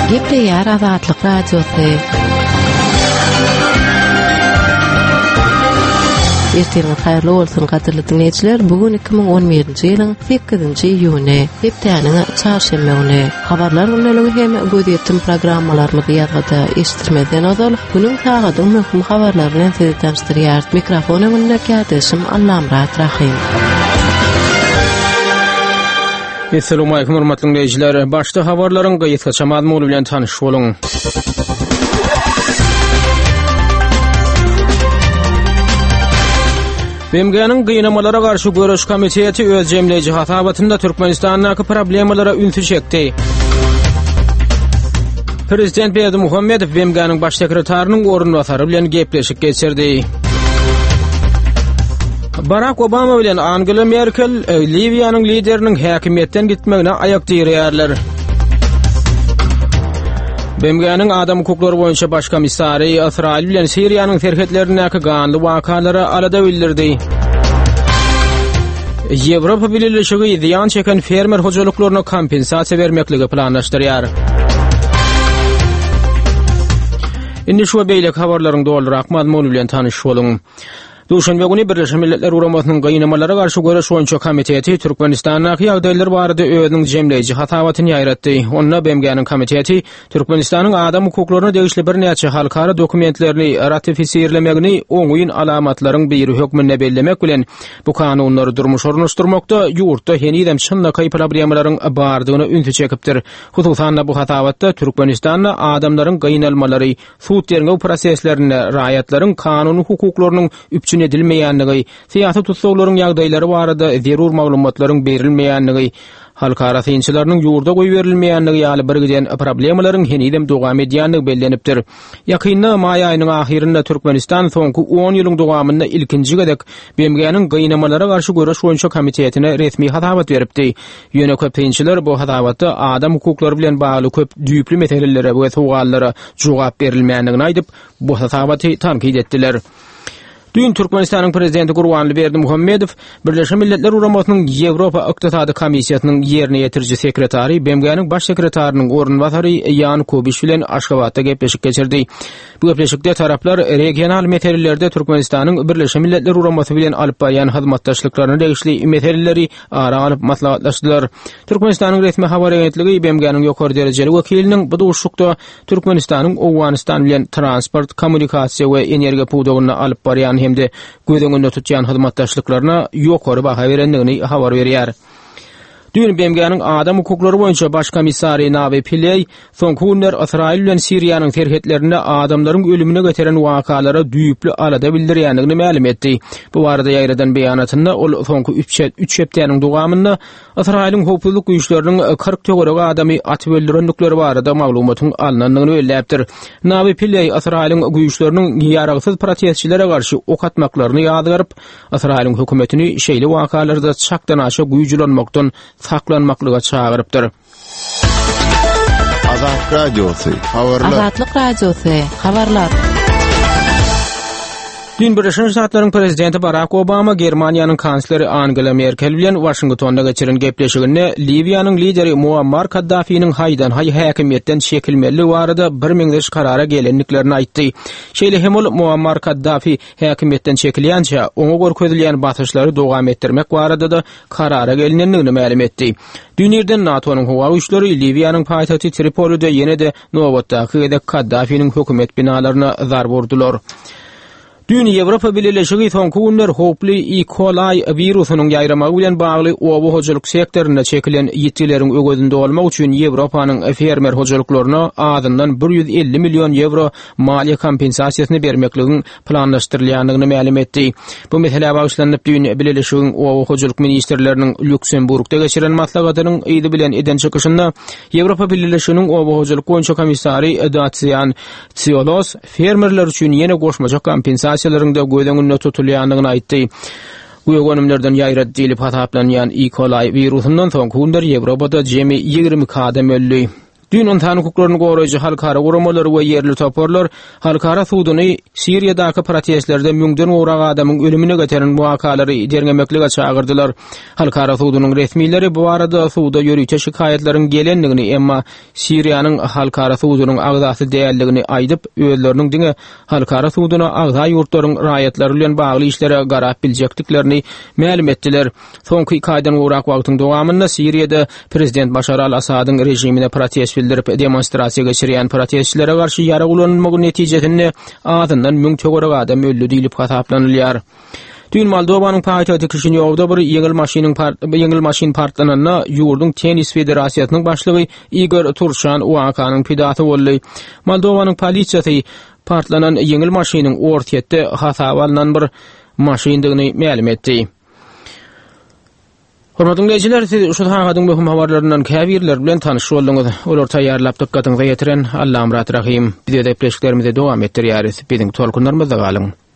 Hep de yer Azatlyk Radiosu. Erteniz hayırlı bolsun gaderly dinleyijiler. Bugun 2011-nji ýylyň 8-nji iýuny, hepdeniň çarşembe güni. Habarlar gündäligi hem gözetdim programmalaryny ýazgada eşitdirmeden ozal. Bunyň tagadyň möhüm habarlary bilen sizi tanıştyrýar. Mikrofony gündä kädeşim Allamrat Rahim. Assalamu alaykum hormatly dinleyijiler. Başda habarlaryň gyýytgaça mazmuny bilen tanyş boluň. BMG'nin gynamalara karşı görüş komiteti öz jemleýiji hatabatynda Türkmenistanyň problemalara ünsi çekdi. Prezident Berdimuhammedow BMG'nin baş sekretarinyň orunbasary bilen gepleşik geçirdi. Barack Obama bilen Angela Merkel Libyanyň lideriniň häkimetden gitmegine ayak diýýärler. BMG'nin adam hukuklary boýunça baş komissary İsrail bilen Siriýanyň terhetlerindäki ganly wakalary alada bildirdi. Ýewropa Birleşigi ziýan çeken fermer hojalyklaryna kompensasiýa bermekligi planlaşdyrýar. Indi şu beýlek habarlaryň doldurak mazmuny bilen tanyş boluň. Duşanbe güni Birleşmiş Milletler Uramasynyň gynamalara garşy görüş boýunça komiteti Türkmenistanyň ýagdaýlar barada özüniň jemleýiji hatabatyny ýaýratdy. Onda BMG'nin komiteti Türkmenistanyň adam hukuklaryna degişli bir näçe halkara dokumentlerini ratifisirlemegini oňuýyn alamatlaryň biri hökmünde bellemek bilen bu kanunlary durmuş ornaşdyrmakda ýurtda henidem çynlykay problemlaryň bardygyny ünsi çekipdir. Hususan bu hatabatda Türkmenistanyň adamlaryň gynalmalary, suud derňew proseslerine raýatlaryň kanun hukuklarynyň edilmeýänligi, siýasat tutsaglaryň ýagdaýlary barada zerur maglumatlaryň berilmeýänligi, halkara synçylarynyň ýurda goý berilmeýänligi ýaly bir gizen problemalaryň henidem dowam edýänligi bellenipdir. Ýakynda maý aýynyň ahirinde Türkmenistan soňky 10 ýylyň dowamynda ilkinji gedek BMG'nin gynamalara garşy görüş boýunça komitetine resmi hatabat beripdi. Ýöne köpçüler bu hatabatda adam hukuklary bilen bagly köp düýpli meselelere we suallara jogap berilmeýänligini aýdyp bu hatabaty tankid etdiler. Dün Türkmenistanyň prezidenti Gurbanly Berdimuhammedow Birleşmiş Milletler Uramasynyň Ýewropa Ykdysady Komissiýasynyň ýerine ýetiriji sekretary BMG'nin baş sekretarının orunbasary Jan Kubiş bilen Aşgabatda gepleşik geçirdi. Bu gepleşikde taraplar regional meselelerde Türkmenistanyň Birleşmiş Milletler Uramasy bilen alyp barýan hyzmatdaşlyklaryna degişli meseleleri ara alyp maslahatlaşdylar. Türkmenistanyň resmi habar agentligi BMG'nin ýokary derejeli wekiliniň bu duşlukda Türkmenistanyň Owganistan bilen transport, kommunikasiýa we energiýa puwdagyny alyp barýan hemde gödüňünde tutýan hyzmatdaşlyklaryna ýokary baha berendigini habar berýär. Dün BMG'nin adam hukuklary boýunça baş komissary Navi Pillay soňky günler Israil bilen Siriýanyň terhetlerinde adamlaryň ölümine geteren wakalara düýpli alada bildirýänligini ma'lum etdi. Bu barada ýaýradan beýanatynda ol soňky 3 hepdeniň dowamynda Israiliň howpsuzlyk güýçleriniň 40 töwerek adamy atyp öldürenlikleri barada maglumatyň alnanlygyny belläpdir. Navi Pillay Israiliň güýçleriniň ýaragsyz protestçilere garşy ok atmaklaryny ýadygaryp, Israiliň hökümetini şeýle wakalarda çakdan aşa güýçlenmekden saklanmaklyga çağırıpdyr. Azatlyk Radiosu, habarlar. Azatlyk Radiosu, habarlar. Dün Birleşmiş Ştatlaryň prezidenti Barack Obama Germaniýanyň kansleri Angela Merkel bilen Washingtonda geçiren gepleşiginde Libyanyň lideri Muammar Kaddafi'niň haýdan haý häkimetden çekilmeli barada bir meňzeş karara gelenliklerini aýtdy. Şeýle hem ol Muammar Kaddafi häkimetden çekilýänçä oňa görkezilýän batyşlary dowam etdirmek barada da karara gelinenligini ma'lum etdi. Dünýeden NATO'nyň howa güýçleri Libyanyň paýtagty Tripoli'de ýene-de nowatdaky Kaddafi'niň hökümet binalaryna zarb urdular. Dün Ýewropa Birleşigi soňky günler hoply E. coli virusynyň ýaýramagy bilen bagly owa hojalyk sektoruna çekilen ýitleriň ögözünde bolmak üçin Ýewropanyň fermer hojalyklaryna azyndan 150 million euro maliýe kompensasiýasyny bermekligin planlaşdyrylýanlygyny ma'lum etdi. Bu mesele bagyşlanyp dün Birleşigiň owa hojalyk ministrleriniň Lüksemburgda geçiren maslahatynyň ýyly bilen eden çykyşynda Ýewropa Birleşiginiň owa hojalyk boýunça komissary Dacian Ciolos fermerler üçin ýene goşmaja kompensasiýa ýalarynda gödüňünde tutulýanlygyny aýtdy. Bu ýöňümlerden ýaýrat diýilip hataplanýan E. coli virusundan soň günler Ýewropada jemi 20 kadam öldü. Dün insan hukuklaryny goraýjy halkara guramalar we yerli toporlar halkara suwduny Siriýadaky protestlerde müňden owrak adamyň ölümine getirilen muakalary derlemeklige çagyrdylar. Halkara suwdunyň resmileri bu arada suwda ýörüýte şikaýetlerin gelenligini emma Siriýanyň halkara suwdunyň agdasy däldigini aýdyp özleriniň diňe halkara suwduny agda ýurtlaryň raýatlary bilen bagly işlere garap biljekdiklerini ma'lum etdiler. Soňky 2 aýdan owrak wagtyň dowamynda Siriýada prezident Başar al-Asadyň rejimine protest bildirip demonstrasiýa geçirýän protestçilere garşy ýara ulanmagy netijesinde adyndan müň töwerek adam öldü diýilip hasaplanylýar. Dün Moldowanyň paýtagty Kişinýowda bir ýeňil maşin partlananyna ýurdun tenis federasiýasynyň başlygy Igor Turşan wakanyň pidaty boldy. Moldowanyň polisiýasy partlanan ýeňil maşinyň ortatda hasap alynan bir maşindigini ma'lum etdi. Hormatly dinleyijiler, siz şu hagadyň möhüm habarlaryndan käbirler bilen tanyş boldyňyz. Olar taýýarlap dykkatyňyza ýetiren Allahym rahim. Bizde de pleşiklerimizi dowam etdirýäris. Biziň tolkunlarymyzda galyň.